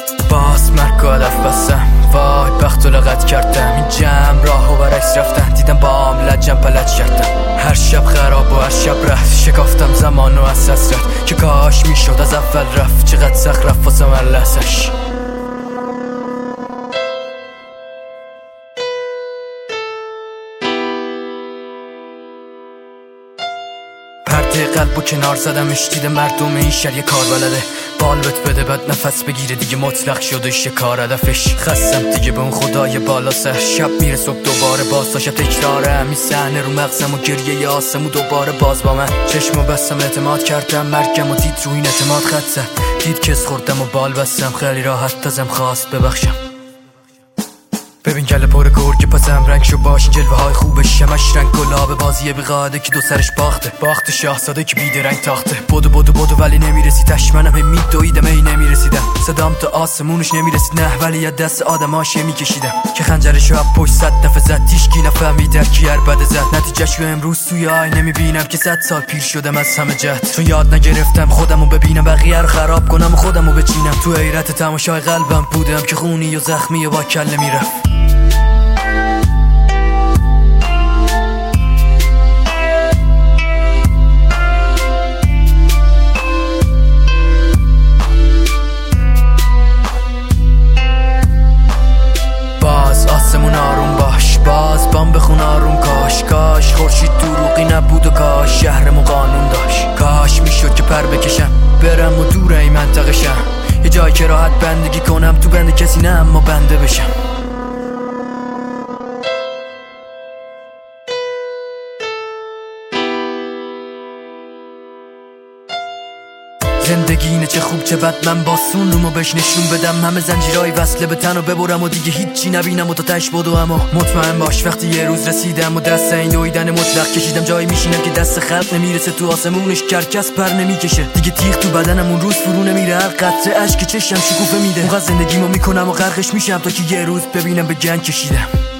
باز مرگ و هدف بستم، وای بخت و لغت کردم. این جمع راه و برعکس رفتن، دیدم بام لجم پلج کردم. هر شب خراب و هر شب رفت، شکافتم زمان و از حسرت که کاش میشد از اول رفت. چقدر سخت رفت واسه من لحظش. پرده قلب و کنار زدمش، دیده مردم این شهر یه کار بلده. بال بت بده بعد نفس بگیره، دیگه مطلق شده شکار هدفش. خستم دیگه به اون خدای بالا سر، شب میره صبح دوباره باز تا شب تکراره. همین صحنه رو مغزم و گریه آسمو دوباره باز با من. چشمو بستم اعتماد کردم، مرگم و دید رو این اعتماد خط زد. دید کس خوردم و بال بستم، خیلی راحت ازم خواست ببخشم. ببین گله پر گرگ پسم رنگ شو باشین، جلوه های خوبش همش رنگ گلاب. بازیه بیقاعده که دو سرش باخته، باخت شاهزاده که بیده رنگ تاخته. بدو ولی نمیرسید، منم هی میدویدم هی نمیرسیدم. صدام تا آسمونش نمیرسید نه، ولی از دست آدماش میکشیدم که خنجرشو از پشت 100 دفعه زد. تیشکی نفهمید در کی عربده زد. نتیجهشو امروز توی آینه میبینم که 100 سال پیر شدم از همه جهت. چون یاد نگرفتم خودمو ببینم، بقیه رو خراب کنم و خودمو بچینم. تو حیرت تماشای قلبم بودم که خونی و زخمی و با کله میرفت. آسمون آروم باش، باز بام بخون آروم. کاش خورشید دروغی نبود و کاش شهرمو قانون داشت. کاش میشد که پر بکشم برم و دور این منطقه شم، یه جایی که راحت بندگی کنم، تو بند کسی نه اما بنده بشم. زندگی اینه چه خوب چه بد، من باسون رومو بهش نشون بدم. همه زنجیرهای وصله به تنو ببرم و دیگه هیچی نبینم و تا تش بدو. اما مطمئن باش وقتی یه روز رسیدم و دست این دویدن مطلق کشیدم، جایی میشینم که دست خلق نمیرسه تو آسمونش، کرکس پر نمیکشه. دیگه تیغ تو بدنم اون روز فرو نمیره، هر قطره اشک چشم شکوفه میده. اونقدر زندگیمو میکنم و غرقش میشم تا که یه روز ببینم به جنگ کشیدم.